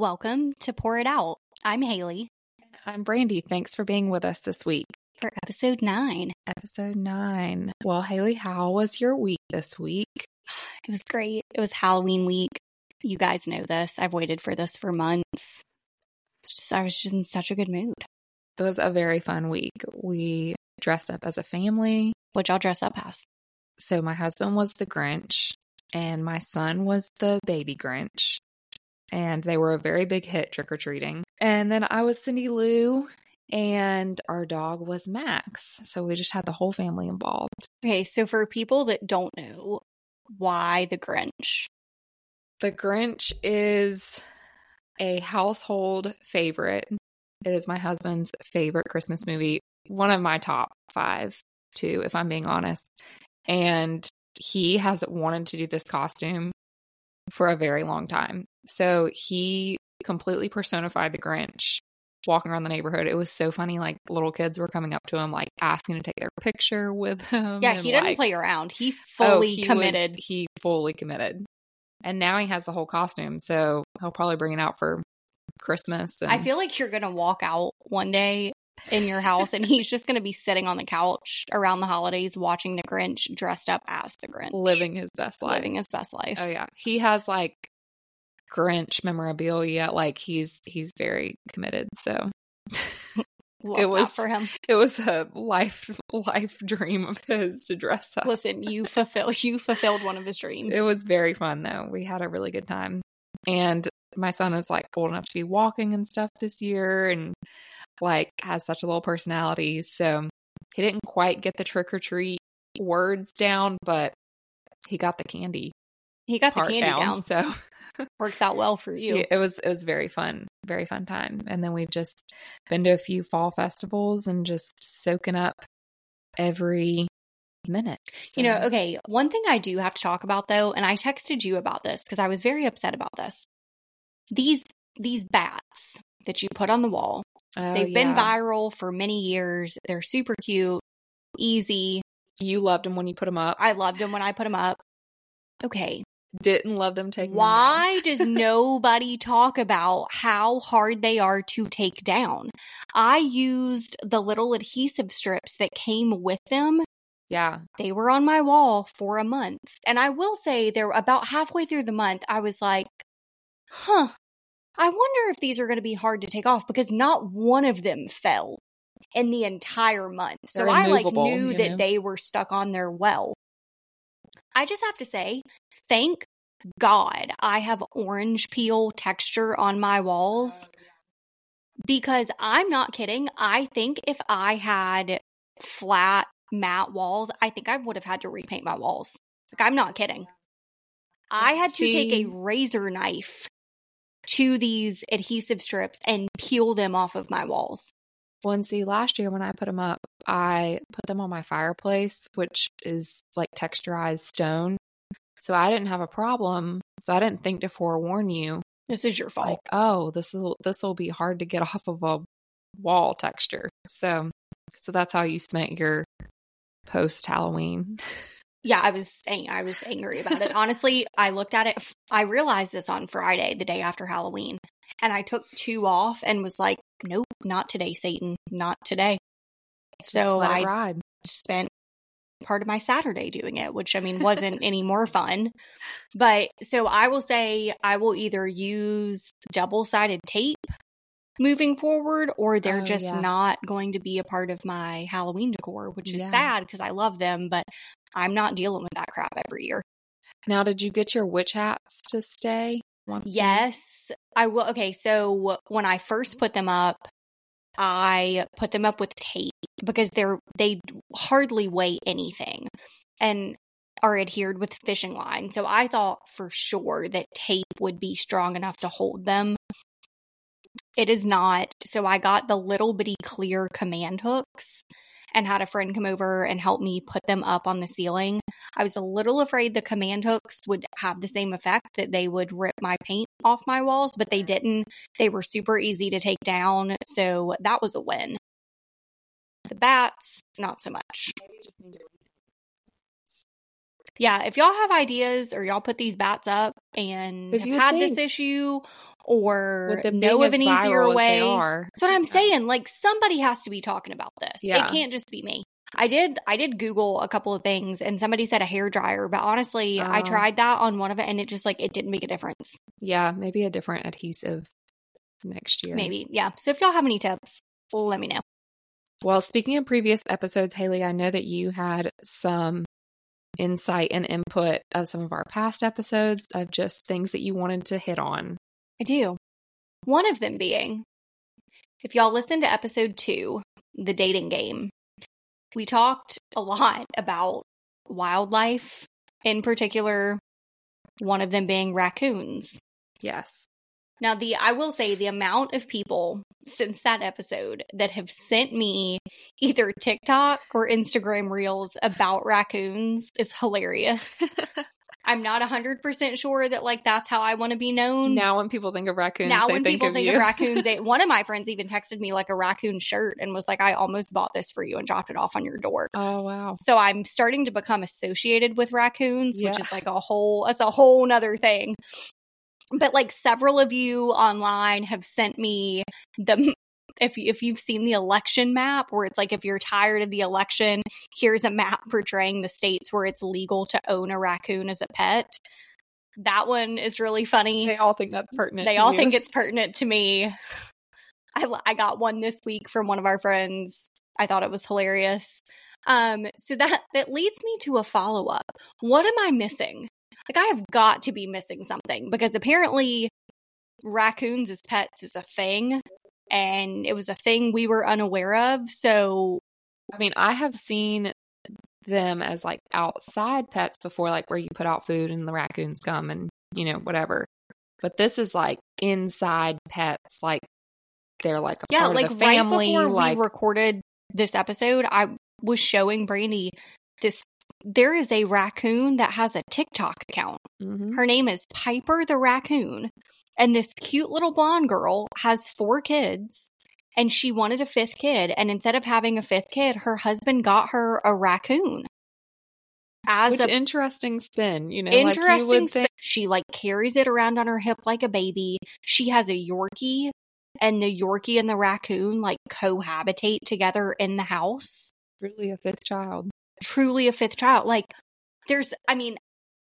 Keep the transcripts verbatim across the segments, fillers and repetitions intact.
Welcome to Pour It Out. I'm Haley. I'm Brandy. Thanks for being with us this week. For episode nine. Episode nine. Well, Haley, how was your week this week? It was great. It was Halloween week. You guys know this. I've waited for this for months. It's just, I was just in such a good mood. It was a very fun week. We dressed up as a family. What y'all dress up as? So my husband was the Grinch and my son was the baby Grinch. And they were a very big hit trick-or-treating. And then I was Cindy Lou and our dog was Max. So we just had the whole family involved. Okay, so for people that don't know, why the Grinch? The Grinch is a household favorite. It is my husband's favorite Christmas movie. One of my top five, too, if I'm being honest. And he has wanted to do this costume for a very long time. So he completely personified the Grinch walking around the neighborhood. It was so funny. Like, little kids were coming up to him, like, asking to take their picture with him. Yeah, he didn't like, play around. He fully oh, he committed. Was, he fully committed. And now he has the whole costume. So he'll probably bring it out for Christmas. And I feel like you're going to walk out one day in your house and he's just going to be sitting on the couch around the holidays watching the Grinch dressed up as the Grinch. Living his best life. Living his best life. Oh, yeah. He has, like, Grinch memorabilia. Like, he's he's very committed. So Love it was that for him. It was a life life dream of his to dress up. Listen, you fulfill you fulfilled one of his dreams. It was very fun though. We had a really good time. And my son is like old enough to be walking and stuff this year and like has such a little personality. So he didn't quite get the trick or treat words down, but he got the candy. He got the part candy down. down. So works out well for you. It was it was very fun, very fun time. And then we've just been to a few fall festivals and just soaking up every minute. So. You know, okay, one thing I do have to talk about though, and I texted you about this because I was very upset about this. These these bats that you put on the wall, oh, they've yeah. been viral for many years. They're super cute, easy. You loved them when you put them up. I loved them when I put them up. Okay. Didn't love them taking Why them does nobody talk about how hard they are to take down? I used the little adhesive strips that came with them. Yeah. They were on my wall for a month. And I will say they're about halfway through the month. I was like, huh, I wonder if these are going to be hard to take off because not one of them fell in the entire month. They're so I like immovable, knew you that know? they were stuck on there well. I just have to say, thank God I have orange peel texture on my walls because I'm not kidding. I think if I had flat matte walls, I think I would have had to repaint my walls. Like, I'm not kidding. I had See, to take a razor knife to these adhesive strips and peel them off of my walls. Well, and see, last year when I put them up, I put them on my fireplace, which is like texturized stone. So I didn't have a problem. So I didn't think to forewarn you. This is your fault. Like, oh, this is this will be hard to get off of a wall texture. So, so that's how you spent your post Halloween. Yeah, I was ang- I was angry about it. Honestly, I looked at it. I realized this on Friday, the day after Halloween, and I took two off and was like, "Nope, not today, Satan, not today." So let I it ride. spent part of my Saturday doing it, which I mean wasn't any more fun. But so I will say I will either use double-sided tape moving forward, or they're Oh, just yeah. not going to be a part of my Halloween decor, which is Yeah. sad because I love them, but I'm not dealing with that crap every year. Now, did you get your witch hats to stay? Once you- Yes, I will. Okay, so when I first put them up, I put them up with tape because they're they hardly weigh anything and are adhered with fishing line. So I thought for sure that tape would be strong enough to hold them. It is not. So I got the little bitty clear command hooks and had a friend come over and help me put them up on the ceiling. I was a little afraid the command hooks would have the same effect, that they would rip my paint off my walls, but they didn't. They were super easy to take down, so that was a win. The bats, not so much. Yeah, if y'all have ideas or y'all put these bats up and 'Cause have you would had this think- issue, or With them know being of an as easier viral as way. they are. That's what I'm saying. Like, somebody has to be talking about this. Yeah. It can't just be me. I did I did Google a couple of things, and somebody said a hair dryer, but honestly, Oh. I tried that on one of it and it just like it didn't make a difference. Yeah, maybe a different adhesive next year. Maybe. Yeah. So if y'all have any tips, let me know. Well, speaking of previous episodes, Haley, I know that you had some insight and input of some of our past episodes of just things that you wanted to hit on. I do. One of them being, if y'all listen to episode two, the dating game, we talked a lot about wildlife, in particular, one of them being raccoons. Yes. Now, the I will say the amount of people since that episode that have sent me either TikTok or Instagram reels about raccoons is hilarious. I'm not one hundred percent sure that, like, that's how I want to be known. Now when people think of raccoons, now they when think people of think you. of raccoons, they, one of my friends even texted me, like, a raccoon shirt and was like, I almost bought this for you and dropped it off on your door. Oh, wow. So I'm starting to become associated with raccoons, Yeah. which is like a whole, that's a whole nother thing. But like several of you online have sent me the, if, if you've seen the election map where it's like, if you're tired of the election, here's a map portraying the states where it's legal to own a raccoon as a pet. That one is really funny. They all think that's pertinent They to all you. think it's pertinent to me. I, I got one this week from one of our friends. I thought it was hilarious. Um, so that, that leads me to a follow-up. What am I missing? Like, I have got to be missing something because apparently raccoons as pets is a thing, and it was a thing we were unaware of. So, I mean, I have seen them as like outside pets before, like where you put out food and the raccoons come and, you know, whatever. But this is like inside pets, like they're like a yeah, part like of the family. right before like, we recorded this episode, I was showing Brandy this. There is a raccoon that has a TikTok account. mm-hmm. Her name is Piper the Raccoon. And this cute little blonde girl has four kids. And she wanted a fifth kid. And instead of having a fifth kid, her husband got her a raccoon. As Which a interesting spin, you know? interesting like you would spin. think- She like carries it around on her hip like a baby. She has a Yorkie. And the Yorkie and the raccoon like cohabitate together in the house. Really a fifth child. Truly a fifth child. Like, there's, I mean,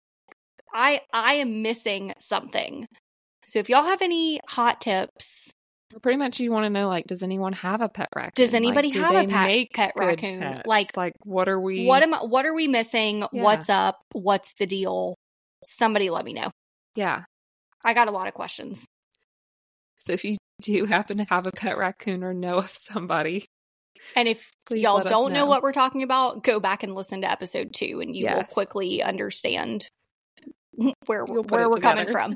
I I am missing something. So if y'all have any hot tips, Pretty much you want to know, like, does anyone have a pet raccoon? does anybody like, do have a they pet, make pet good raccoon? pets? Like, like, what are we? what am I, what are we missing? Yeah. What's up? What's the deal? Somebody let me know. Yeah. I got a lot of questions. So if you do happen to have a pet raccoon or know of somebody, And if please y'all let us don't know. know. what we're talking about, go back and listen to episode two and you will Yes. quickly understand where, You'll put where it we're coming together. from.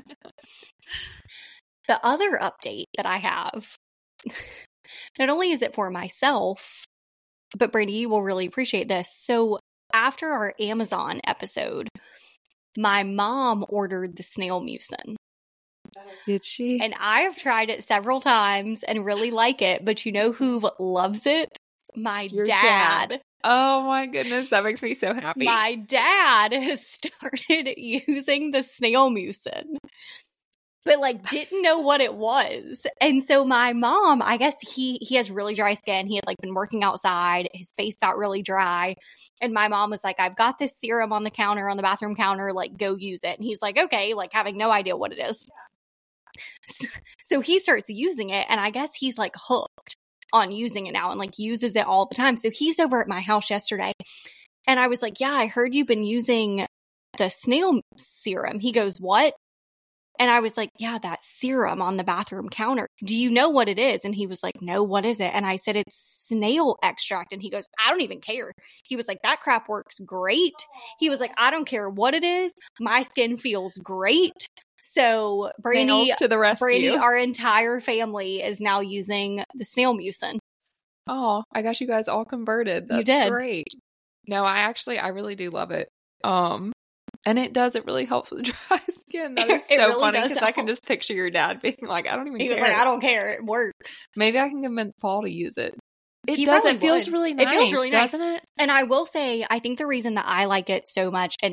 The other update that I have, not only is it for myself, but Brady, you will really appreciate this. So after our Amazon episode, my mom ordered the snail mucin. Did she? And I have tried it several times and really like it, but you know who loves it? My Your dad. dad. Oh my goodness, that makes me so happy. My dad has started using the snail mucin, but like didn't know what it was. And so my mom, I guess he he has really dry skin. He had like been working outside. His face got really dry. And my mom was like, I've got this serum on the counter, on the bathroom counter, like go use it. And he's like, okay, like having no idea what it is. So he starts using it, and I guess he's like hooked on using it now and like uses it all the time. So he's over at my house yesterday, and I was like, yeah, I heard you've been using the snail serum. He goes, what? And I was like, yeah, that serum on the bathroom counter. Do you know what it is? And he was like, no, what is it? And I said, it's snail extract. And he goes, I don't even care. He was like, that crap works great. He was like, I don't care what it is. My skin feels great. So Brady, Nails to the rescue. Brady, our entire family is now using the snail mucin. Oh, I got you guys all converted. That's You did. great. No, I actually, I really do love it. Um, and it does, it really helps with dry skin. That is It so really funny does because I can help. just picture your dad being like, I don't even He care. was like, I don't care. It works. Maybe I can convince Paul to use it. It He does. probably It feels would. really It nice. feels really nice. doesn't it? And I will say, I think the reason that I like it so much, and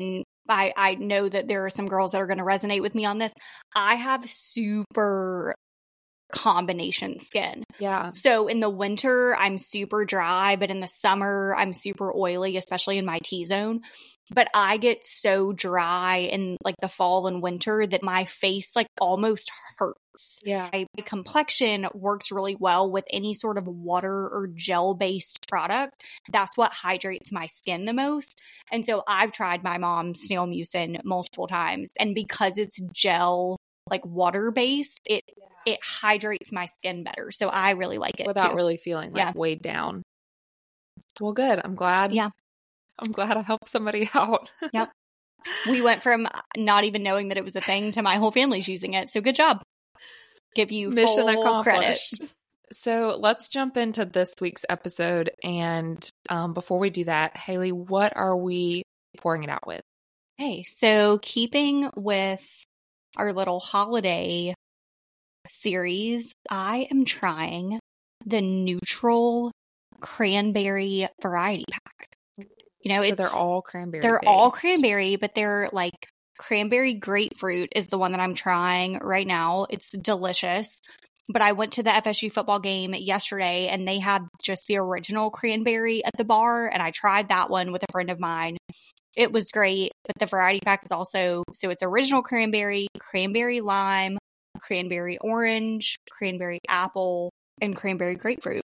I, I know that there are some girls that are going to resonate with me on this. I have super combination skin. Yeah. So in the winter, I'm super dry, but in the summer, I'm super oily, especially in my T-zone. But I get so dry in like the fall and winter that my face like almost hurts. Yeah. My complexion works really well with any sort of water or gel-based product. That's what hydrates my skin the most. And so I've tried my mom's Snail Mucin multiple times. And because it's gel, like water-based, it it hydrates my skin better. So I really like it without too. really feeling like Yeah. weighed down. Well, good. I'm glad. Yeah. I'm glad I helped somebody out. Yep. We went from not even knowing that it was a thing to my whole family's using it. So good job. Give you Mission full accomplished. credit. So let's jump into this week's episode. And um, before we do that, Haley, what are we pouring it out with? Okay. So keeping with our little holiday series, I am trying the neutral cranberry variety pack. You know, so it's they're all cranberry. They're based. all cranberry, but they're like cranberry grapefruit is the one that I'm trying right now. It's delicious. But I went to the F S U football game yesterday and they had just the original cranberry at the bar, and I tried that one with a friend of mine. It was great, but the variety pack is also, so it's original cranberry, cranberry lime, cranberry orange, cranberry apple, and cranberry grapefruit.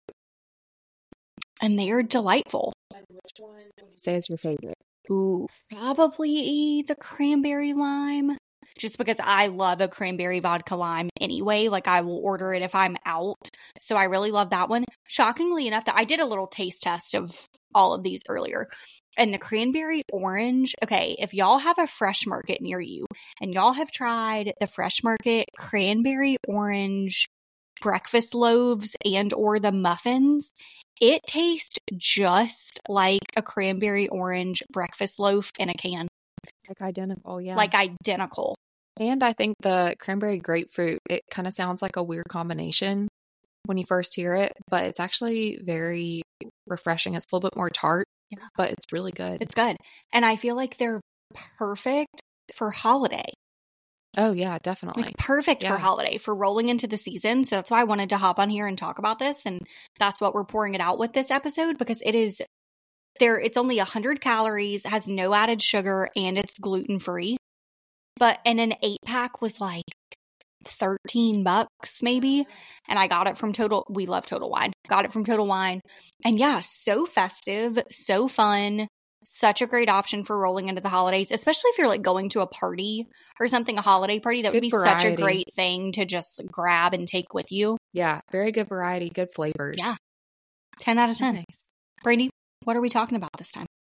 And they are delightful. And which one would you say is your favorite? Ooh, probably the cranberry lime. Just because I love a cranberry vodka lime anyway. Like I will order it if I'm out. So I really love that one. Shockingly enough, that I did a little taste test of all of these earlier. And the cranberry orange, okay, if y'all have a Fresh Market near you and y'all have tried the Fresh Market cranberry orange breakfast loaves and or the muffins, it tastes just like a cranberry orange breakfast loaf in a can. Like identical, yeah. Like identical. And I think the cranberry grapefruit, it kind of sounds like a weird combination when you first hear it, but it's actually very refreshing. It's a little bit more tart, Yeah. but it's really good. It's good. And I feel like they're perfect for holiday. Oh, yeah, definitely. Like perfect Yeah. for holiday, for rolling into the season. So that's why I wanted to hop on here and talk about this. And that's what we're pouring it out with this episode, because it is there. It's only one hundred calories, has no added sugar, and it's gluten free. But and an eight pack was like thirteen bucks maybe. And I got it from Total. We love Total Wine. Got it from Total Wine. And yeah, so festive, so fun. Such a great option for rolling into the holidays, especially if you're like going to a party or something, a holiday party. That would Good be such a variety. great thing to just grab and take with you. Yeah, very good variety, good flavors. Yeah. ten out of ten. Nice. Brady, what are we talking about this time?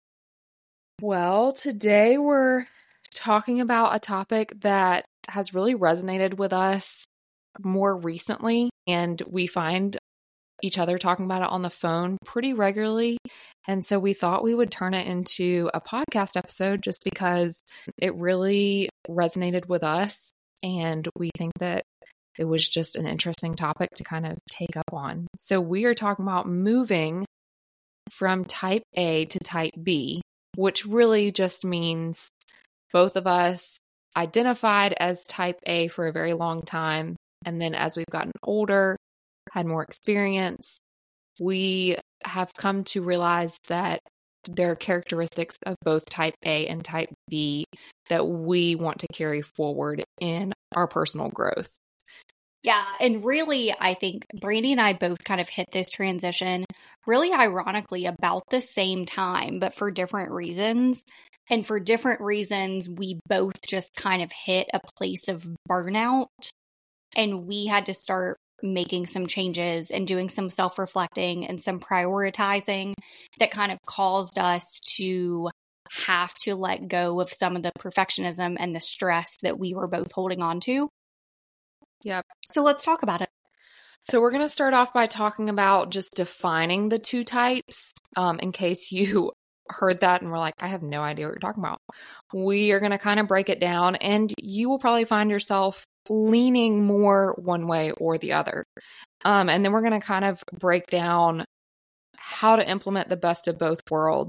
Well, today we're talking about a topic that has really resonated with us more recently, and we find each other talking about it on the phone pretty regularly. And so we thought we would turn it into a podcast episode just because it really resonated with us. And we think that it was just an interesting topic to kind of take up on. So we are talking about moving from type A to type B, which really just means both of us identified as type A for a very long time. And then as we've gotten older, had more experience, we have come to realize that there are characteristics of both type A and type B that we want to carry forward in our personal growth. Yeah. And really, I think Brandy and I both kind of hit this transition really ironically about the same time, but for different reasons. And for different reasons, we both just kind of hit a place of burnout, and we had to start making some changes and doing some self-reflecting and some prioritizing that kind of caused us to have to let go of some of the perfectionism and the stress that we were both holding on to. Yep. So let's talk about it. So we're going to start off by talking about just defining the two types, um, in case you heard that and were like, I have no idea what you're talking about. We are going to kind of break it down, and you will probably find yourself leaning more one way or the other. Um, and then we're going to kind of break down how to implement the best of both worlds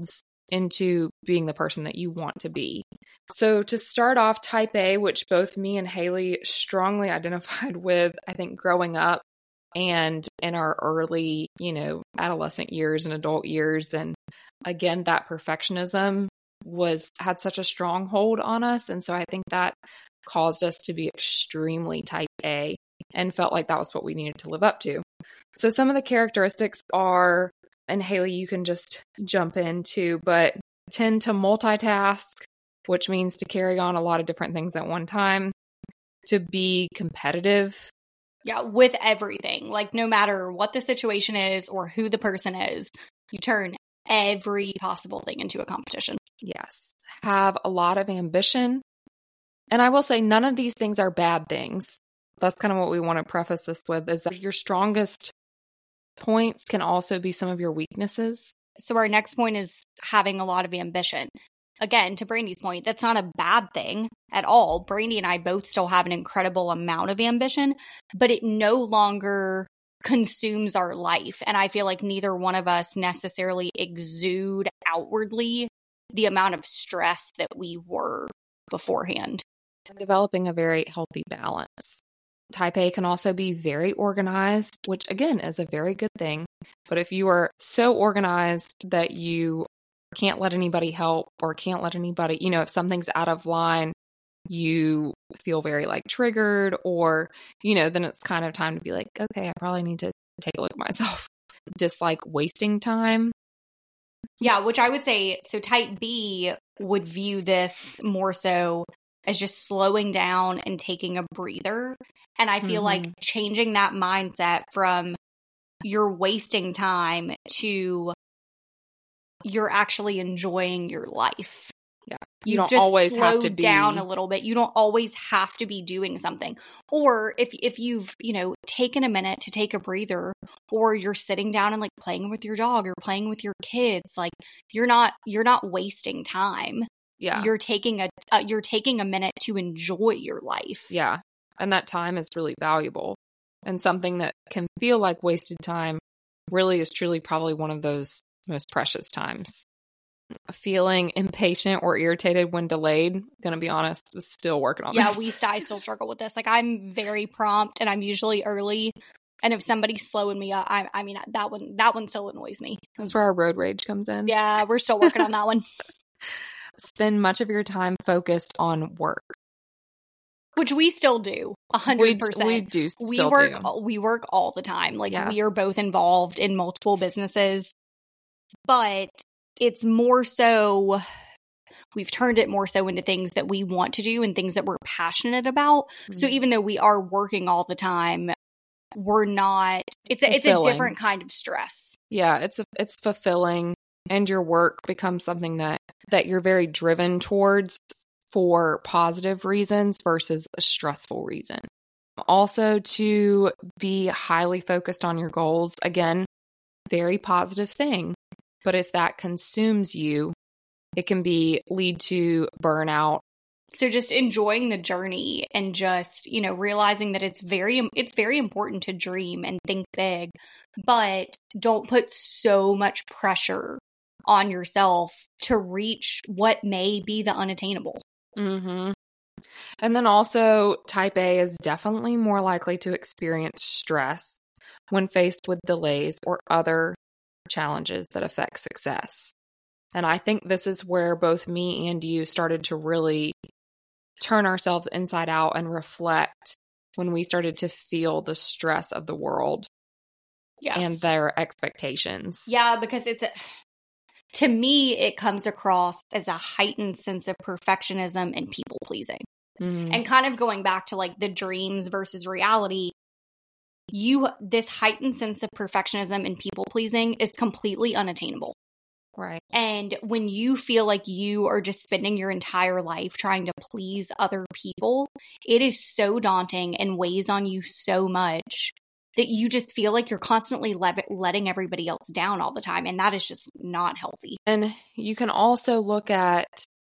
into being the person that you want to be. So to start off, type A, which both me and Haley strongly identified with, I think growing up and in our early, you know, adolescent years and adult years. And again, that perfectionism was had such a strong hold on us. And so I think that caused us to be extremely type A and felt like that was what we needed to live up to. So some of the characteristics are, and Haley, you can just jump into, but tend to multitask, which means to carry on a lot of different things at one time, to be competitive. Yeah, with everything. Like, no matter what the situation is or who the person is, you turn every possible thing into a competition. Yes. Have a lot of ambition. And I will say none of these things are bad things. That's kind of what we want to preface this with, is that your strongest points can also be some of your weaknesses. So our next point is having a lot of ambition. Again, to Brandy's point, that's not a bad thing at all. Brandy and I both still have an incredible amount of ambition, but it no longer consumes our life. And I feel like neither one of us necessarily exude outwardly the amount of stress that we were beforehand. Developing a very healthy balance. Type A can also be very organized, which again is a very good thing. But if you are so organized that you can't let anybody help or can't let anybody, you know, if something's out of line, you feel very like triggered, or, you know, then it's kind of time to be like, okay, I probably need to take a look at myself. Just like wasting time. Yeah, which I would say, so type B would view this more so as just slowing down and taking a breather. And I feel mm-hmm. like changing that mindset from you're wasting time to you're actually enjoying your life. Yeah. You, you don't always have to be down a little bit. You don't always have to be doing something. Or if if you've, you know, taken a minute to take a breather, or you're sitting down and like playing with your dog or playing with your kids, like you're not you're not wasting time. Yeah. You're taking a uh, you're taking a minute to enjoy your life. Yeah. And that time is really valuable. And something that can feel like wasted time really is truly probably one of those most precious times. Feeling impatient or irritated when delayed, gonna be honest, was still working on yeah, this. Yeah, we I still struggle with this. Like, I'm very prompt and I'm usually early. And if somebody's slowing me up, I, I mean, that one that one still annoys me. That's where our road rage comes in. Yeah, we're still working on that one. Spend much of your time focused on work. Which we still do, a hundred percent. We do still we work, do. We work all the time. Like, yes. we are both involved in multiple businesses. But it's more so, we've turned it more so into things that we want to do and things that we're passionate about. Mm-hmm. So even though we are working all the time, we're not, it's a, it's a different kind of stress. Yeah, it's a, it's fulfilling, and your work becomes something that, that you're very driven towards for positive reasons versus a stressful reason. Also, to be highly focused on your goals, again, very positive thing. But if that consumes you, it can be lead to burnout. So just enjoying the journey and just, you know, realizing that it's very, it's very important to dream and think big, but don't put so much pressure on yourself to reach what may be the unattainable. Mm-hmm. And then also, type A is definitely more likely to experience stress when faced with delays or other challenges that affect success. And I think this is where both me and you started to really turn ourselves inside out and reflect when we started to feel the stress of the world. Yes. And their expectations. Yeah, because it's a, to me, it comes across as a heightened sense of perfectionism and people pleasing. Mm-hmm. And kind of going back to like the dreams versus reality, you this heightened sense of perfectionism and people pleasing is completely unattainable. Right. And when you feel like you are just spending your entire life trying to please other people, it is so daunting and weighs on you so much that you just feel like you're constantly le- letting everybody else down all the time. And that is just not healthy. And you can also look at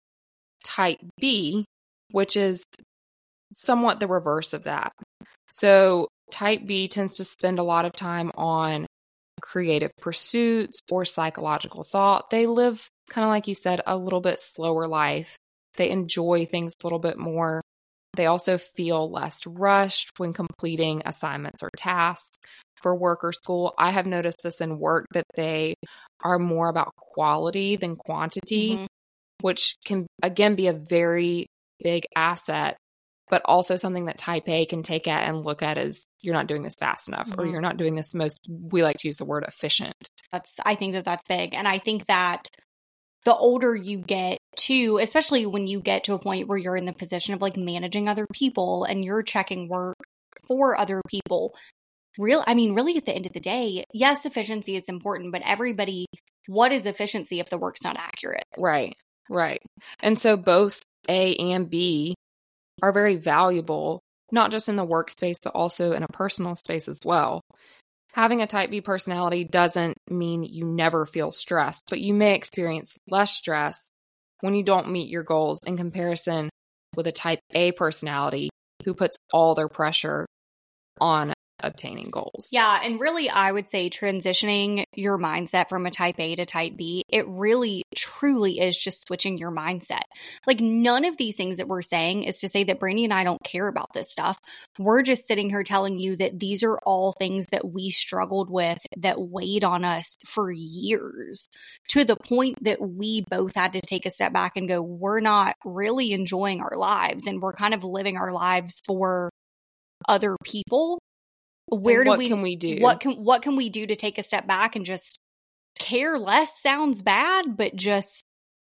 type B, which is somewhat the reverse of that. So type B tends to spend a lot of time on creative pursuits or psychological thought. They live, kind of like you said, a little bit slower life. They enjoy things a little bit more. They also feel less rushed when completing assignments or tasks for work or school. I have noticed this in work that they are more about quality than quantity, mm-hmm. which can, again, be a very big asset, but also something that type A can take at and look at as you're not doing this fast enough, mm-hmm. or you're not doing this most, we like to use the word efficient. That's, I think that that's big. And I think that the older you get too, especially when you get to a point where you're in the position of like managing other people and you're checking work for other people, real, I mean, really at the end of the day, yes, efficiency is important, but everybody, what is efficiency if the work's not accurate? Right, right. And so both A and B are very valuable, not just in the workspace, but also in a personal space as well. Having a type B personality doesn't mean you never feel stressed, but you may experience less stress when you don't meet your goals in comparison with a type A personality who puts all their pressure on obtaining goals. Yeah. And really, I would say transitioning your mindset from a type A to type B, it really truly is just switching your mindset. Like none of these things that we're saying is to say that Brandy and I don't care about this stuff. We're just sitting here telling you that these are all things that we struggled with that weighed on us for years, to the point that we both had to take a step back and go, we're not really enjoying our lives and we're kind of living our lives for other people. Where and do what we, can we do? What can what can we do to take a step back and just care less? Sounds bad, but just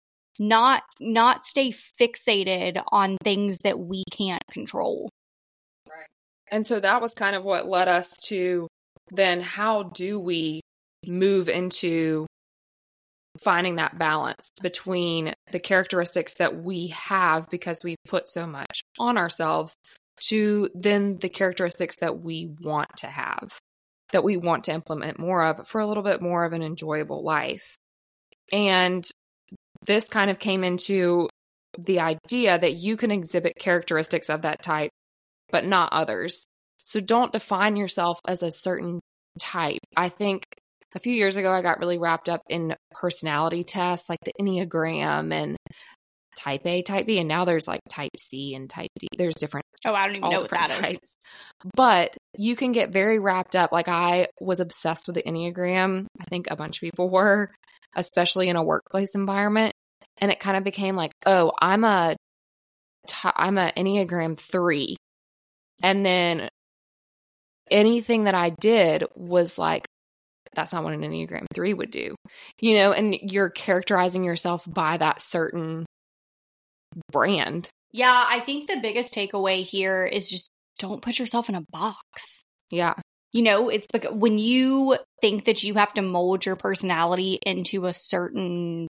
not not stay fixated on things that we can't control. Right. And so that was kind of what led us to then how do we move into finding that balance between the characteristics that we have because we've put so much on ourselves to then the characteristics that we want to have, that we want to implement more of for a little bit more of an enjoyable life. And this kind of came into the idea that you can exhibit characteristics of that type, but not others. So don't define yourself as a certain type. I think a few years ago, I got really wrapped up in personality tests like the Enneagram and type A, type B, and now there's like type C and type D. There's different. Oh, I don't even know what that types. is. But you can get very wrapped up. Like I was obsessed with the Enneagram. I think a bunch of people were, especially in a workplace environment. And it kind of became like, oh, I'm a, I'm a Enneagram three. And then anything that I did was like, that's not what an Enneagram three would do, you know, and you're characterizing yourself by that certain brand. Yeah, I think the biggest takeaway here is just don't put yourself in a box. Yeah. You know, it's because when you think that you have to mold your personality into a certain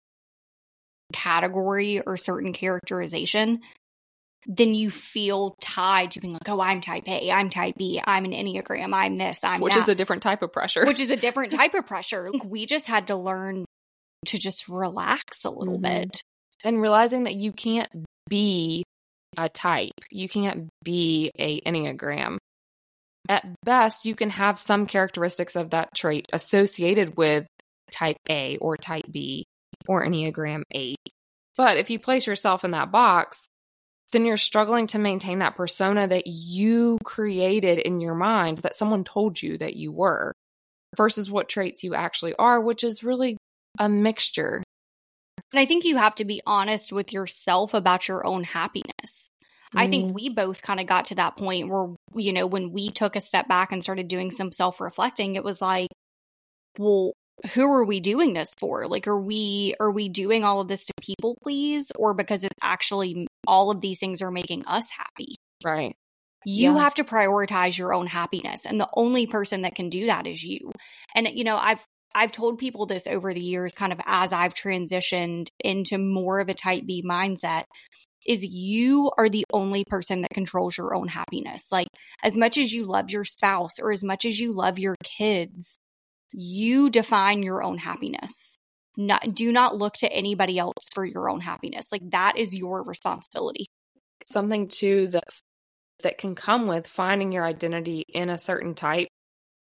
category or certain characterization, then you feel tied to being like, oh, I'm type A, I'm type B, I'm an Enneagram, I'm this, I'm Which that. is a different type of pressure. Which is a different type of pressure. We just had to learn to just relax a little mm-hmm. bit. And realizing that you can't be a type. You can't be a Enneagram. At best, you can have some characteristics of that trait associated with type A or type B or Enneagram eight. But if you place yourself in that box, then you're struggling to maintain that persona that you created in your mind that someone told you that you were versus what traits you actually are, which is really a mixture. And I think you have to be honest with yourself about your own happiness. Mm-hmm. I think we both kind of got to that point where, you know, when we took a step back and started doing some self-reflecting, it was like, well, who are we doing this for? Like, are we, are we doing all of this to people please, or because it's actually all of these things are making us happy? Right. You yeah. have to prioritize your own happiness. And the only person that can do that is you. And, you know, I've, I've told people this over the years, kind of as I've transitioned into more of a type B mindset, is you are the only person that controls your own happiness. Like, as much as you love your spouse or as much as you love your kids, you define your own happiness. Not, do not look to anybody else for your own happiness. Like, that is your responsibility. Something too that that can come with finding your identity in a certain type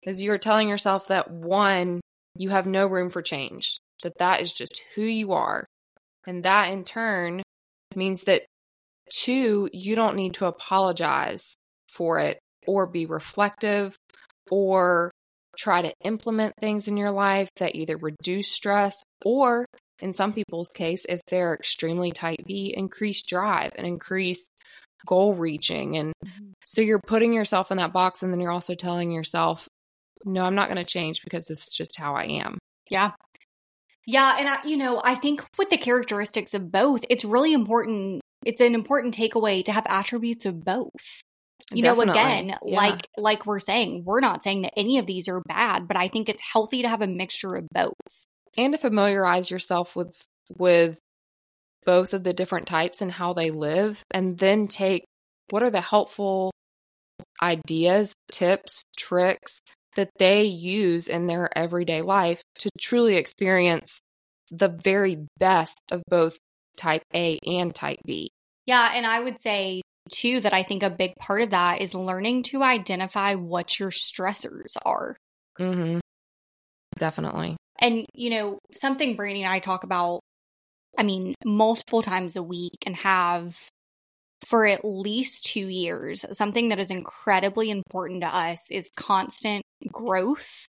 is you're telling yourself that, one, you have no room for change, that that is just who you are. And that in turn means that, two, you don't need to apologize for it or be reflective or try to implement things in your life that either reduce stress or, in some people's case, if they're extremely type B, increase drive and increase goal reaching. And so you're putting yourself in that box, and then you're also telling yourself, no, I'm not going to change because this is just how I am. Yeah. Yeah. And I, you know, I think with the characteristics of both, it's really important. It's an important takeaway to have attributes of both. You Definitely. know, again, yeah. like, like we're saying, we're not saying that any of these are bad, but I think it's healthy to have a mixture of both. And to familiarize yourself with, with both of the different types and how they live, and then take what are the helpful ideas, tips, tricks that they use in their everyday life to truly experience the very best of both type A and type B. Yeah. And I would say too, that I think a big part of that is learning to identify what your stressors are. Mm-hmm. Definitely. And, you know, something Brandy and I talk about, I mean, multiple times a week and have for at least two years, something that is incredibly important to us is constant growth.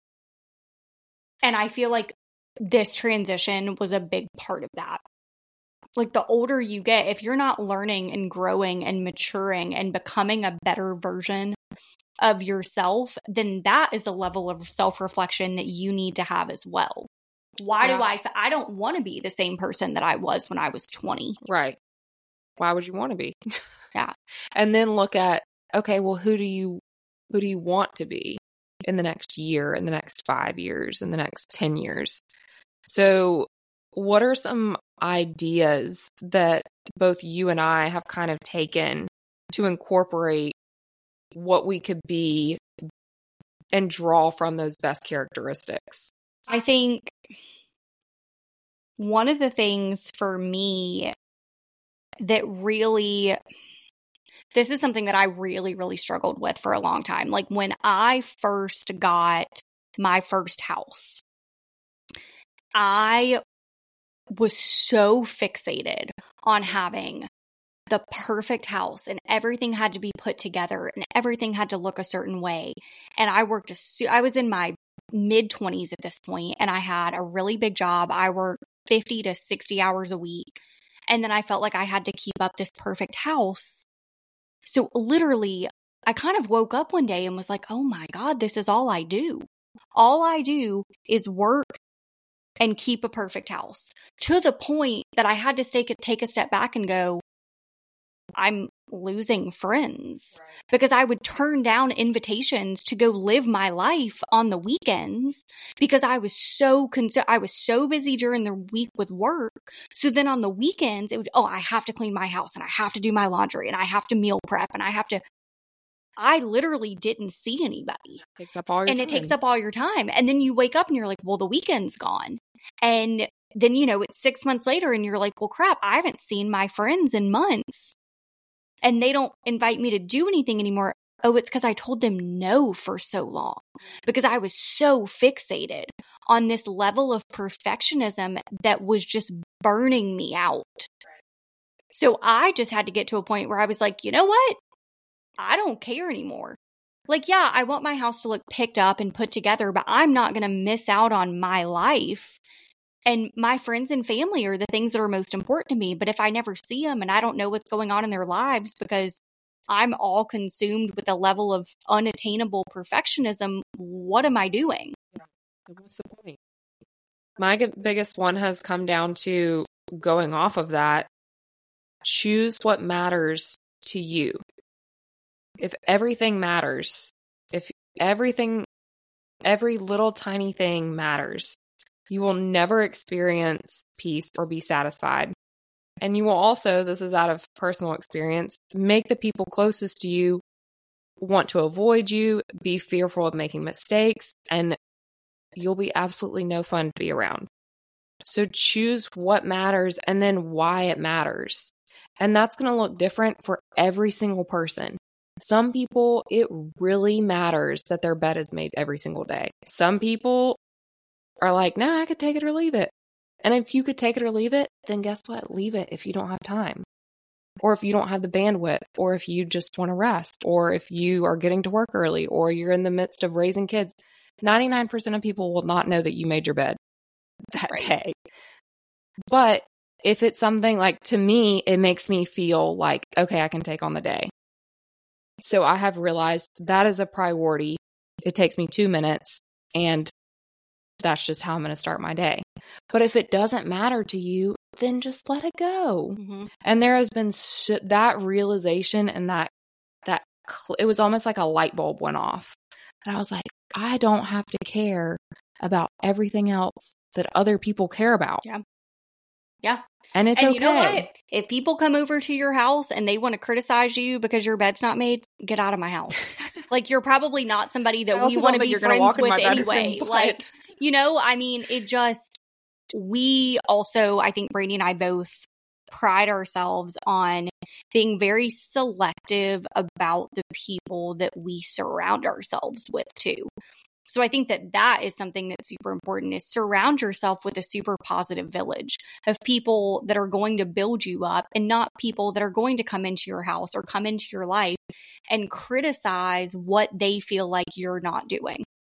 And I feel like this transition was a big part of that. Like the older you get, if you're not learning and growing and maturing and becoming a better version of yourself, then that is a level of self-reflection that you need to have as well. Why yeah. do I, I don't want to be the same person that I was when I was twenty. Right. Why would you want to be? Yeah. And then look at, okay, well, who do you, who do you want to be in the next year, in the next five years, in the next ten years? So what are some ideas that both you and I have kind of taken to incorporate what we could be and draw from those best characteristics? I think one of the things for me that really, this is something that I really, really struggled with for a long time. Like when I first got my first house, I was so fixated on having the perfect house and everything had to be put together and everything had to look a certain way. And I worked, a su- I was in my mid twenties at this point and I had a really big job. I worked fifty to sixty hours a week. And then I felt like I had to keep up this perfect house. So literally, I kind of woke up one day and was like, oh my God, this is all I do. All I do is work and keep a perfect house, to the point that I had to take, take a step back and go, I'm losing friends because I would turn down invitations to go live my life on the weekends because I was so con- I was so busy during the week with work. So then on the weekends, it would, oh, I have to clean my house and I have to do my laundry and I have to meal prep and I have to, I literally didn't see anybody. It takes up all your and time. it takes up all your time. And then you wake up and you're like, well, the weekend's gone. And then, you know, it's six months later and you're like, well, crap, I haven't seen my friends in months. And they don't invite me to do anything anymore. Oh, it's because I told them no for so long. Because I was so fixated on this level of perfectionism that was just burning me out. So I just had to get to a point where I was like, you know what? I don't care anymore. Like, yeah, I want my house to look picked up and put together, but I'm not going to miss out on my life. And my friends and family are the things that are most important to me. But if I never see them and I don't know what's going on in their lives because I'm all consumed with a level of unattainable perfectionism, what am I doing? What's the point? My biggest one has come down to going off of that. Choose what matters to you. If everything matters, if everything, every little tiny thing matters, you will never experience peace or be satisfied. And you will also, this is out of personal experience, make the people closest to you want to avoid you, be fearful of making mistakes, and you'll be absolutely no fun to be around. So choose what matters and then why it matters. And that's going to look different for every single person. Some people, it really matters that their bed is made every single day. Some people are like, no, I could take it or leave it. And if you could take it or leave it, then guess what? Leave it if you don't have time. Or if you don't have the bandwidth, or if you just want to rest, or if you are getting to work early, or you're in the midst of raising kids. ninety-nine percent of people will not know that you made your bed that Right. day. But if it's something like, to me, it makes me feel like, okay, I can take on the day. So I have realized that is a priority. It takes me two minutes, and that's just how I'm going to start my day. But if it doesn't matter to you, then just let it go. Mm-hmm. And there has been sh- that realization, and that, that cl- it was almost like a light bulb went off. And I was like, I don't have to care about everything else that other people care about. Yeah. Yeah. And it's and okay. you know what? If people come over to your house and they want to criticize you because your bed's not made, get out of my house. Like, you're probably not somebody that we want to be friends with anyway. But... Like, you know, I mean, it just, we also, I think Brady and I both pride ourselves on being very selective about the people that we surround ourselves with too. So I think that that is something that's super important, is surround yourself with a super positive village of people that are going to build you up, and not people that are going to come into your house or come into your life and criticize what they feel like you're not doing.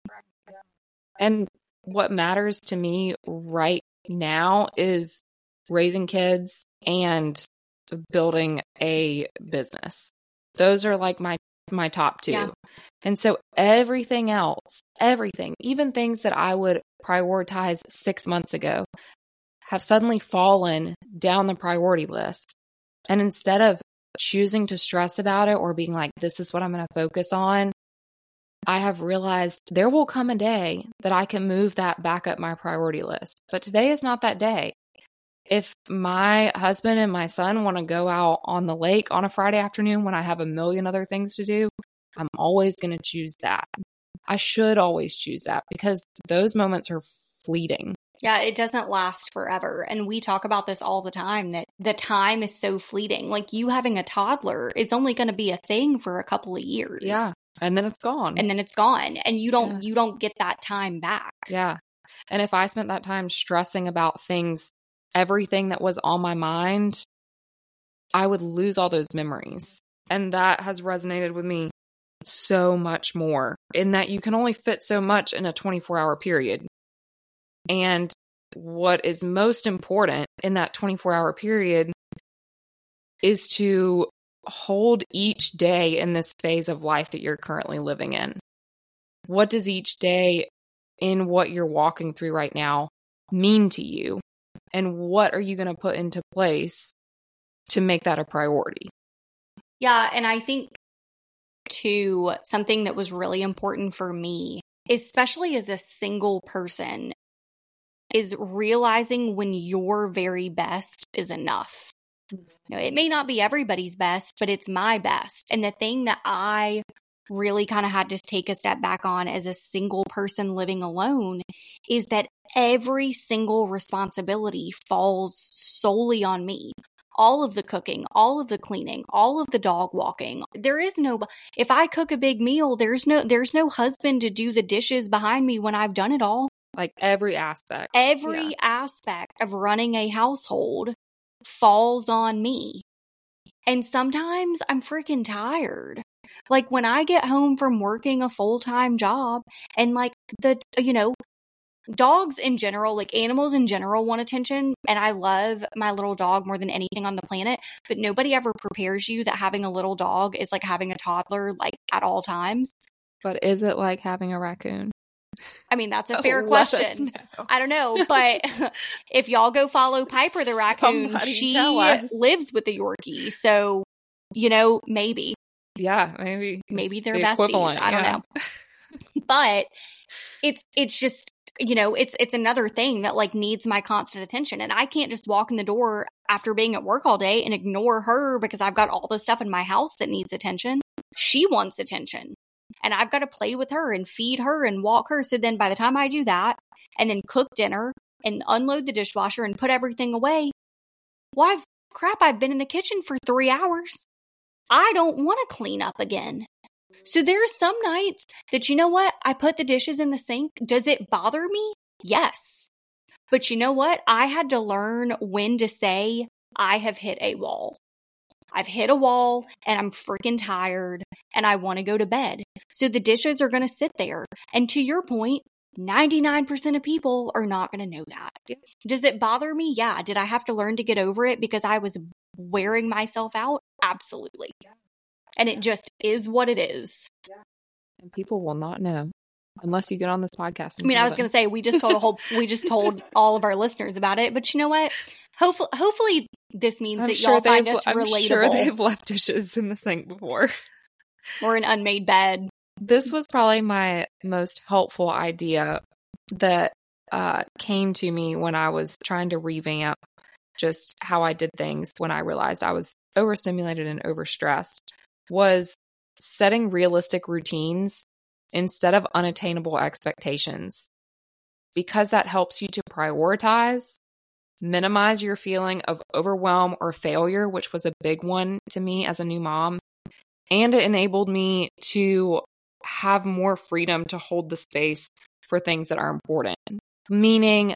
And what matters to me right now is raising kids and building a business. Those are like my my top two. Yeah. And so everything else, everything, even things that I would prioritize six months ago, have suddenly fallen down the priority list. And instead of choosing to stress about it or being like, this is what I'm going to focus on, I have realized there will come a day that I can move that back up my priority list. But today is not that day. If my husband and my son want to go out on the lake on a Friday afternoon when I have a million other things to do, I'm always going to choose that. I should always choose that, because those moments are fleeting. Yeah, it doesn't last forever. And we talk about this all the time, that the time is so fleeting. Like, you having a toddler is only going to be a thing for a couple of years. Yeah. And then it's gone. And then it's gone. And you don't, yeah. you don't get that time back. Yeah. And if I spent that time stressing about things, everything that was on my mind, I would lose all those memories. And that has resonated with me so much more, in that you can only fit so much in a twenty-four hour period. And what is most important in that twenty-four hour period is to hold each day in this phase of life that you're currently living in. What does each day in what you're walking through right now mean to you? And what are you going to put into place to make that a priority? Yeah. And I think, too, something that was really important for me, especially as a single person, is realizing when your very best is enough. You know, it may not be everybody's best, but it's my best. And the thing that I really kind of had to take a step back on as a single person living alone is that every single responsibility falls solely on me. All of the cooking, all of the cleaning, all of the dog walking. There is no, if I cook a big meal, there's no, there's no husband to do the dishes behind me when I've done it all. Like every aspect. Every yeah. aspect of running a household falls on me. And sometimes I'm freaking tired. Like, when I get home from working a full-time job, and like the, you know, dogs in general, like animals in general, want attention. And I love my little dog more than anything on the planet. But nobody ever prepares you that having a little dog is like having a toddler, like, at all times. But is it like having a raccoon? I mean, that's a fair Let question. us know. I don't know. But if y'all go follow Piper the raccoon, Somebody she tell us. lives with the Yorkie. So, you know, maybe. Yeah, maybe. Maybe it's they're the besties. equivalent, I don't yeah. know. But it's it's just, you know, it's it's another thing that like needs my constant attention. And I can't just walk in the door after being at work all day and ignore her because I've got all the stuff in my house that needs attention. She wants attention. And I've got to play with her and feed her and walk her. So then by the time I do that and then cook dinner and unload the dishwasher and put everything away, well, I've, crap, I've been in the kitchen for three hours. I don't want to clean up again. So there's some nights that, you know what? I put the dishes in the sink. Does it bother me? Yes. But you know what? I had to learn when to say, I have hit a wall. I've hit a wall and I'm freaking tired and I want to go to bed. So the dishes are going to sit there. And to your point, ninety-nine percent of people are not going to know that. Does it bother me? Yeah. Did I have to learn to get over it because I was wearing myself out? Absolutely. And it just is what it is. And people will not know unless you get on this podcast. I mean, I was going to say, we just told a whole, we just told all of our listeners about it, but you know what? Hopefully, hopefully this means I'm that sure y'all find they've- us I'm relatable. sure they've left dishes in the sink before. Or an unmade bed. This was probably my most helpful idea that uh, came to me when I was trying to revamp just how I did things when I realized I was overstimulated and overstressed, was setting realistic routines instead of unattainable expectations, because that helps you to prioritize, minimize your feeling of overwhelm or failure, which was a big one to me as a new mom. And it enabled me to have more freedom to hold the space for things that are important. Meaning,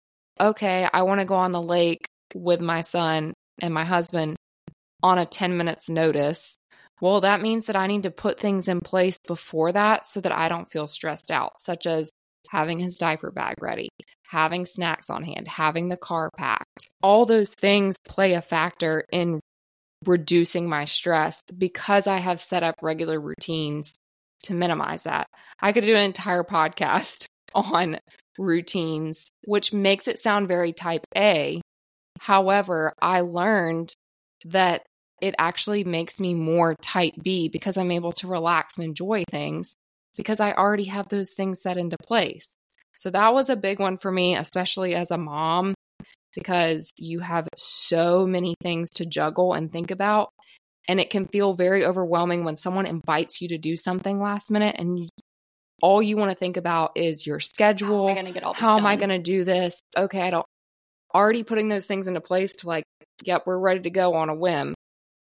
okay, I want to go on the lake with my son and my husband on a ten minutes notice. Well, that means that I need to put things in place before that so that I don't feel stressed out, such as having his diaper bag ready, having snacks on hand, having the car packed. All those things play a factor in reducing my stress because I have set up regular routines to minimize that. I could do an entire podcast on routines, which makes it sound very type A. However, I learned that it actually makes me more type B because I'm able to relax and enjoy things because I already have those things set into place. So that was a big one for me, especially as a mom, because you have so many things to juggle and think about. And it can feel very overwhelming when someone invites you to do something last minute and you, all you want to think about is your schedule. How am I going to get all this How am I done? going to do this? Okay, I don't. Already putting those things into place to like, yep, we're ready to go on a whim,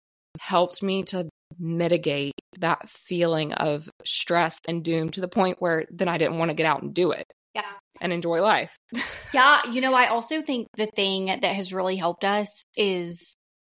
helped me to mitigate that feeling of stress and doom to the point where then I didn't want to get out and do it. Yeah. And enjoy life. Yeah. You know, I also think the thing that has really helped us is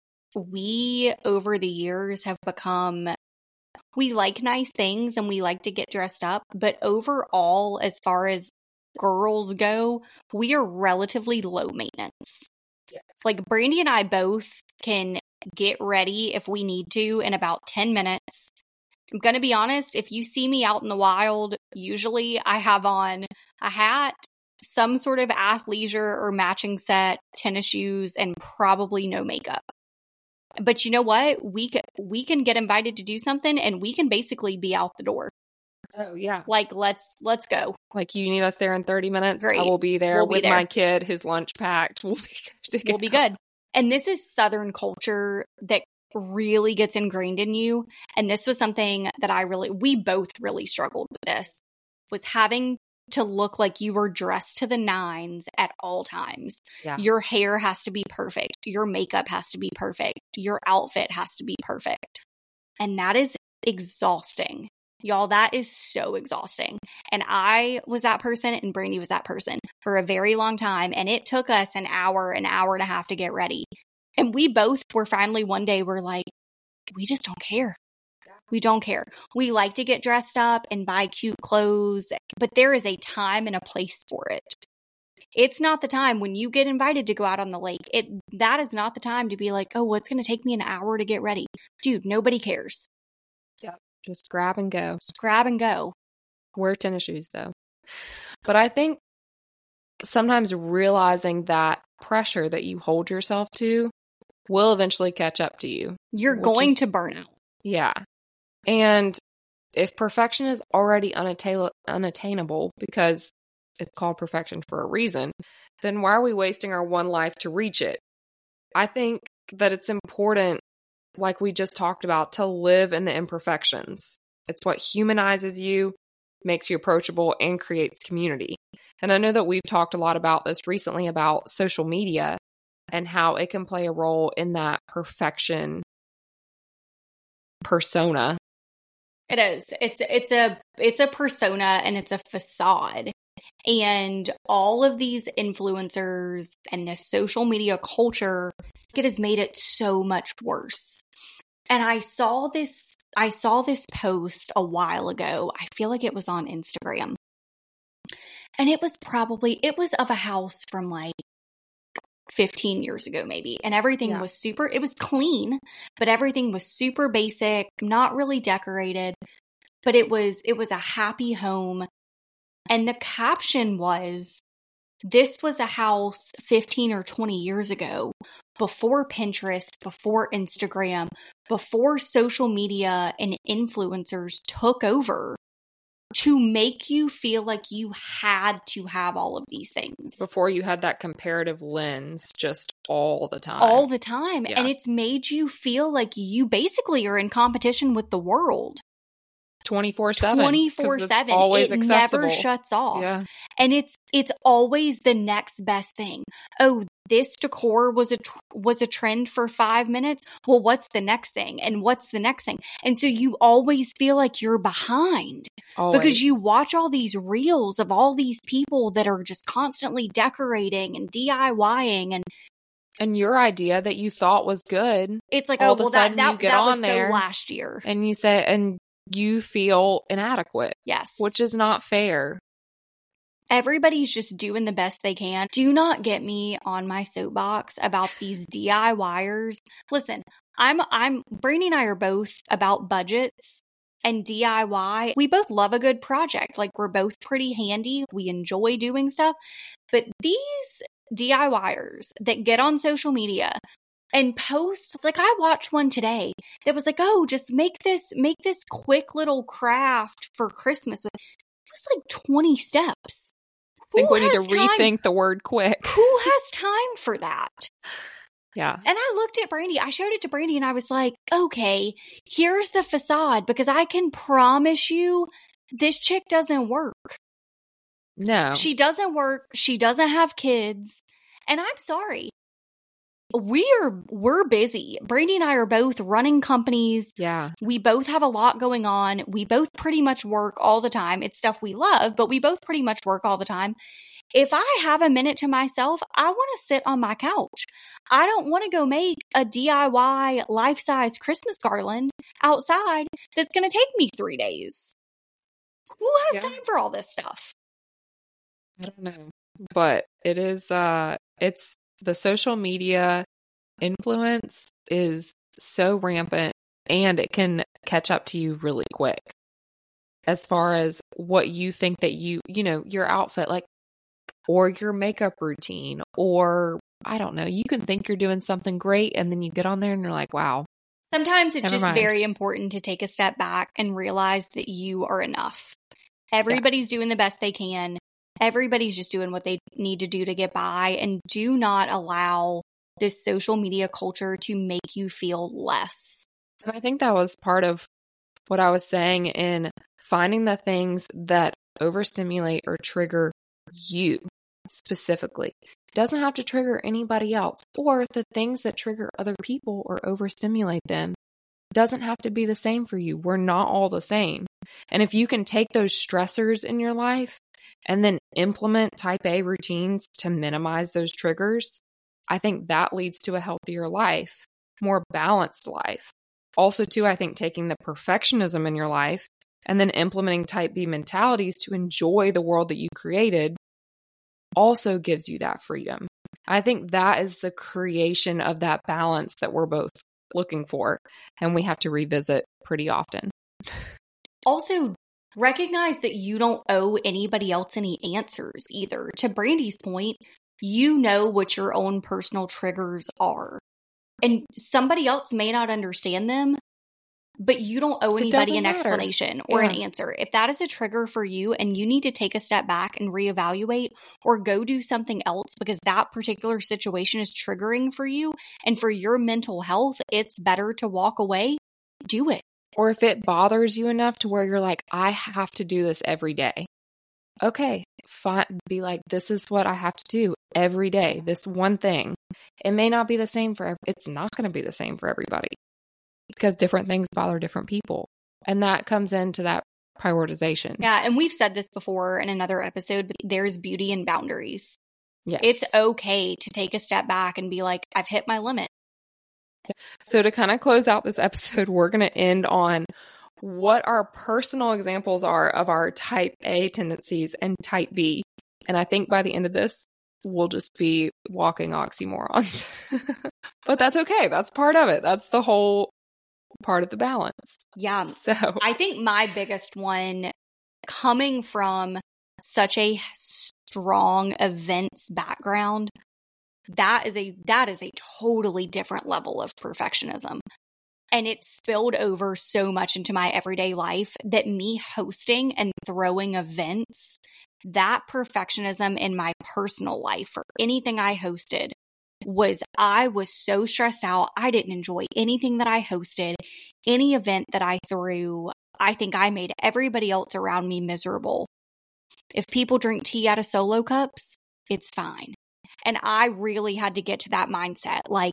we, over the years, have become, we like nice things and we like to get dressed up. But overall, as far as girls go, we are relatively low maintenance. Yes. Like Brandy and I both can get ready if we need to in about ten minutes. I'm going to be honest, if you see me out in the wild, usually I have on a hat, some sort of athleisure or matching set, tennis shoes, and probably no makeup. But you know what? We can, we can get invited to do something and we can basically be out the door. Oh, yeah. Like, let's let's go. Like, you need us there in thirty minutes? Great. I will be there We'll be with there. my kid, his lunch packed. We'll be good. to We'll go. be good. And this is Southern culture that really gets ingrained in you. And this was something that I really, we both really struggled with this, was having to look like you were dressed to the nines at all times. Yeah. Your hair has to be perfect. Your makeup has to be perfect. Your outfit has to be perfect. And that is exhausting. Y'all, that is so exhausting. And I was that person and Brandy was that person for a very long time. And it took us an hour, an hour and a half to get ready. And we both were finally one day, we're like, we just don't care. We don't care. We like to get dressed up and buy cute clothes, but there is a time and a place for it. It's not the time when you get invited to go out on the lake. It that is not the time to be like, oh, well, it's going to take me an hour to get ready. Dude, nobody cares. Yep. Just grab and go. Just grab and go. Wear tennis shoes, though. But I think sometimes realizing that pressure that you hold yourself to will eventually catch up to you. You're Which going is- to burn out. Yeah. And if perfection is already unatta- unattainable because it's called perfection for a reason, then why are we wasting our one life to reach it? I think that it's important, like we just talked about, to live in the imperfections. It's what humanizes you, makes you approachable, and creates community. And I know that we've talked a lot about this recently about social media and how it can play a role in that perfection persona. It is. It's it's a it's a persona and it's a facade. And all of these influencers and this social media culture, it has made it so much worse. And I saw this I saw this post a while ago. I feel like it was on Instagram. And it was probably it was of a house from like fifteen years ago maybe. And everything Yeah. was super it was clean, but everything was super basic, not really decorated. But it was it was a happy home. And the caption was, this was a house fifteen or twenty years ago, before Pinterest, before Instagram, before social media and influencers took over to make you feel like you had to have all of these things. Before you had that comparative lens just all the time. All the time. Yeah. And it's made you feel like you basically are in competition with the world. twenty-four seven. twenty-four seven. Always it accessible. Never shuts off. Yeah. And it's it's always the next best thing. Oh, this decor was a was a trend for five minutes. Well, what's the next thing? And what's the next thing? And so you always feel like you're behind Always. because you watch all these reels of all these people that are just constantly decorating and DIYing, and And your idea that you thought was good, it's like, all oh, of a well, that sudden you that, get that on was there so last year. and you say, and you feel inadequate, Yes. which is not fair. Everybody's just doing the best they can. Do not get me on my soapbox about these DIYers. Listen, I'm, I'm, Brandy and I are both about budgets and D I Y. We both love a good project. Like, we're both pretty handy. We enjoy doing stuff. But these DIYers that get on social media and post, like, I watched one today that was like, oh, just make this, make this quick little craft for Christmas. It was like twenty steps. I think Who we need to has time- rethink the word quick. Who has time for that? Yeah. And I looked at Brandy, I showed it to Brandy, and I was like, okay, here's the facade, because I can promise you this chick doesn't work. No. She doesn't work. She doesn't have kids. And I'm sorry. We are, we're busy. Brandy and I are both running companies. Yeah. We both have a lot going on. We both pretty much work all the time. It's stuff we love, but we both pretty much work all the time. If I have a minute to myself, I want to sit on my couch. I don't want to go make a D I Y life-size Christmas garland outside that's going to take me three days. Who has Yeah. time for all this stuff? I don't know. But it is, uh, it's the social media influence is so rampant and it can catch up to you really quick as far as what you think that you, you know, your outfit, like, or your makeup routine, or I don't know, you can think you're doing something great and then you get on there and you're like, wow. Sometimes it's Never just mind. very important to take a step back and realize that you are enough. Everybody's Yes. doing the best they can. Everybody's just doing what they need to do to get by, and do not allow this social media culture to make you feel less. And I think that was part of what I was saying in finding the things that overstimulate or trigger you specifically. It doesn't have to trigger anybody else, or the things that trigger other people or overstimulate them doesn't have to be the same for you. We're not all the same. And if you can take those stressors in your life and then implement type A routines to minimize those triggers, I think that leads to a healthier life, more balanced life. Also, too, I think taking the perfectionism in your life and then implementing type B mentalities to enjoy the world that you created also gives you that freedom. I think that is the creation of that balance that we're both looking for, and we have to revisit pretty often. Also, recognize that you don't owe anybody else any answers either. To Brandy's point, you know what your own personal triggers are. And somebody else may not understand them, but you don't owe It anybody doesn't an matter. explanation or an Yeah. answer. If that is a trigger for you and you need to take a step back and reevaluate or go do something else because that particular situation is triggering for you and for your mental health, it's better to walk away, do it. Or if it bothers you enough to where you're like, I have to do this every day. Okay, fine. Be like, this is what I have to do every day. This one thing. It may not be the same for, ev- it's not going to be the same for everybody. because different things bother different people. And that comes into that prioritization. Yeah. And we've said this before in another episode, but there's beauty in boundaries. Yes. It's okay to take a step back and be like, I've hit my limit. So to kind of close out this episode, we're going to end on what our personal examples are of our type A tendencies and type B. And I think by the end of this, we'll just be walking oxymorons. But that's okay. That's part of it. That's the whole part of the balance. Yeah. So I think my biggest one, coming from such a strong events background, that is a that is a totally different level of perfectionism. And it spilled over so much into my everyday life that me hosting and throwing events, that perfectionism in my personal life for anything I hosted was, I was so stressed out. I didn't enjoy anything that I hosted, any event that I threw. I think I made everybody else around me miserable. If people drink tea out of Solo cups, it's fine. And I really had to get to that mindset. Like,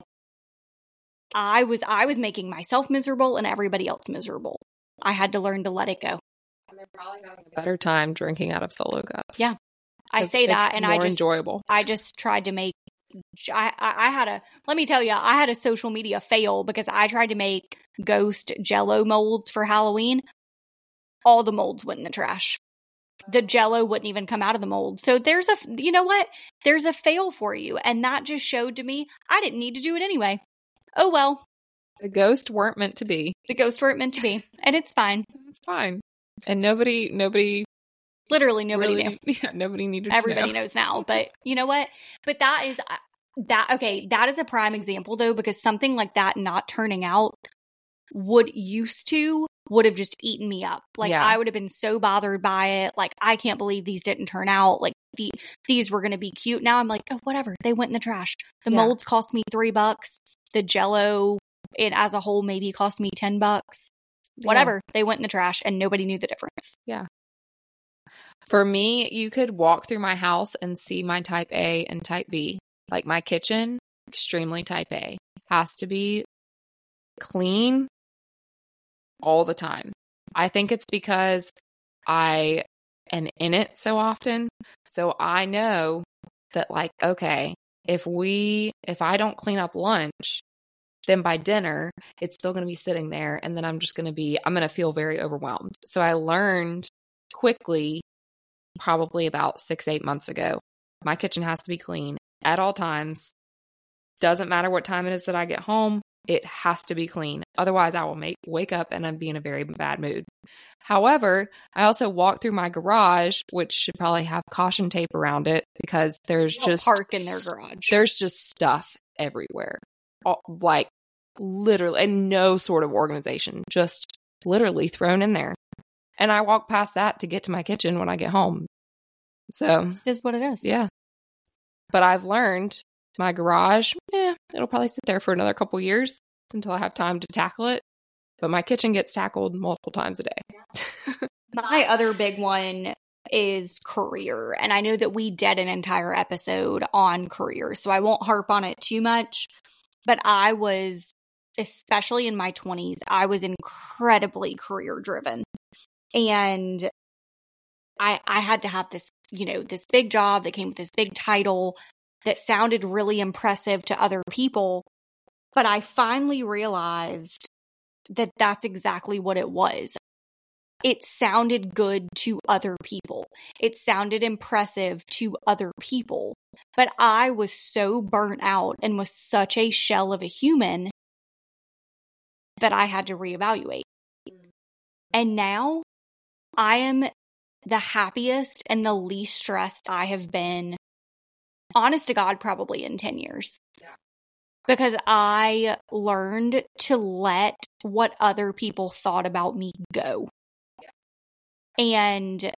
I was I was making myself miserable and everybody else miserable. I had to learn to let it go. And they're probably having a better time drinking out of Solo cups. Yeah. I say that and I just enjoyable. I just tried to make I, I I had a let me tell you, I had a social media fail because I tried to make ghost Jello molds for Halloween. All the molds went in the trash. The Jello wouldn't even come out of the mold. So there's a, you know what? There's a fail for you. And that just showed to me I didn't need to do it anyway. Oh, well. The ghosts weren't meant to be. The ghosts weren't meant to be. And it's fine. It's fine. And nobody, nobody. Literally nobody really, knew. Yeah, nobody needed Everybody to know. knows now. But you know what? But that is, that, okay, that is a prime example though, because something like that not turning out would used to, would have just eaten me up. Like Yeah. I would have been so bothered by it. Like, I can't believe these didn't turn out. Like the, these were going to be cute. Now I'm like, oh, whatever. They went in the trash. The Yeah. molds cost me three bucks. The Jello, it as a whole maybe cost me ten bucks. Whatever. Yeah. They went in the trash and nobody knew the difference. Yeah. For me, you could walk through my house and see my type A and type B. Like my kitchen, extremely type A. Has to be clean all the time. I think it's because I am in it so often. So I know that, like, okay, if we, if I don't clean up lunch, then by dinner, it's still going to be sitting there. And then I'm just going to be, I'm going to feel very overwhelmed. So I learned quickly, probably about six, eight months ago, my kitchen has to be clean at all times. Doesn't matter what time it is that I get home. It has to be clean. Otherwise, I will make wake up and I'd be in a very bad mood. However, I also walk through my garage, which should probably have caution tape around it because there's just park in their garage. There's just stuff everywhere, all, like literally, and no sort of organization, just literally thrown in there. And I walk past that to get to my kitchen when I get home. So it's just what it is. Yeah, but I've learned. My garage, yeah, it'll probably sit there for another couple years until I have time to tackle it. But my kitchen gets tackled multiple times a day. My other big one is career. And I know that we did an entire episode on career, so I won't harp on it too much. But I was, especially in my twenties, I was incredibly career driven. And I I had to have this, you know, this big job that came with this big title that sounded really impressive to other people. But I finally realized that that's exactly what it was. It sounded good to other people. It sounded impressive to other people. But I was so burnt out and was such a shell of a human that I had to reevaluate. And now I am the happiest and the least stressed I have been, honest to God, probably in ten years. Yeah. Because I learned to let what other people thought about me go. Yeah. And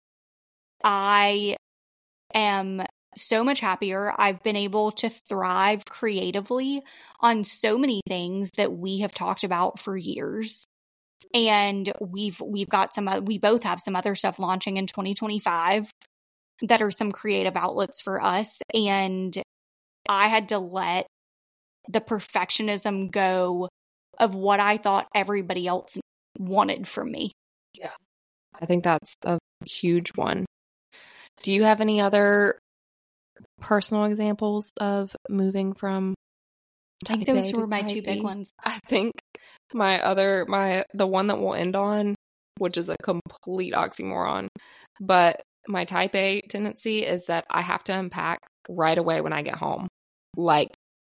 I am so much happier. I've been able to thrive creatively on so many things that we have talked about for years. And we've we've got some, we both have some other stuff launching in twenty twenty-five that are some creative outlets for us. And I had to let the perfectionism go of what I thought everybody else wanted from me. Yeah. I think that's a huge one. Do you have any other personal examples of moving from I think type those A were to my type two big B? ones. I think my other, my, the one that we'll end on, which is a complete oxymoron, but my type A tendency is that I have to unpack right away when I get home. Like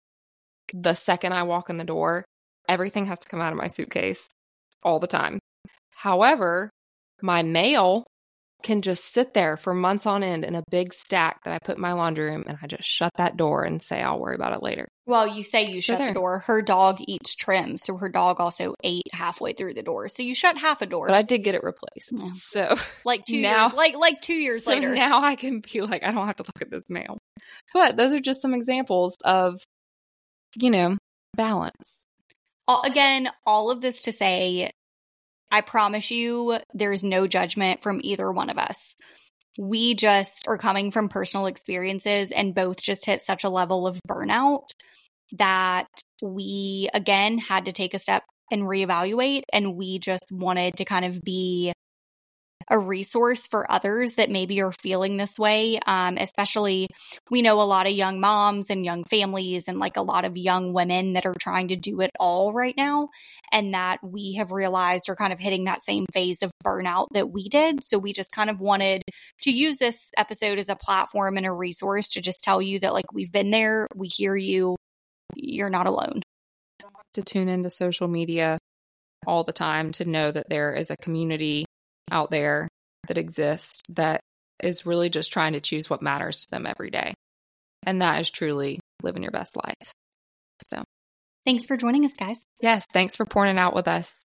the second I walk in the door, everything has to come out of my suitcase all the time. However, my mail can just sit there for months on end in a big stack that I put in my laundry room, and I just shut that door and say I'll worry about it later. Well, you say you So shut there. the door. Her dog eats trim, so her dog also ate halfway through the door. So you shut half a door. But I did get it replaced. Yeah. So like two now, years, like like two years so later. now I can be like, I don't have to look at this mail. But those are just some examples of, you know, balance. All, again, all of this to say, I promise you, there's no judgment from either one of us. We just are coming from personal experiences and both just hit such a level of burnout that we, again, had to take a step and reevaluate. And we just wanted to kind of be a resource for others that maybe are feeling this way. Um, especially, we know a lot of young moms and young families and like a lot of young women that are trying to do it all right now. And that we have realized are kind of hitting that same phase of burnout that we did. So we just kind of wanted to use this episode as a platform and a resource to just tell you that like we've been there, we hear you, you're not alone. To tune into social media all the time to know that there is a community out there that exists that is really just trying to choose what matters to them every day. And that is truly living your best life. So thanks for joining us, guys. Yes, thanks for pouring it out with us.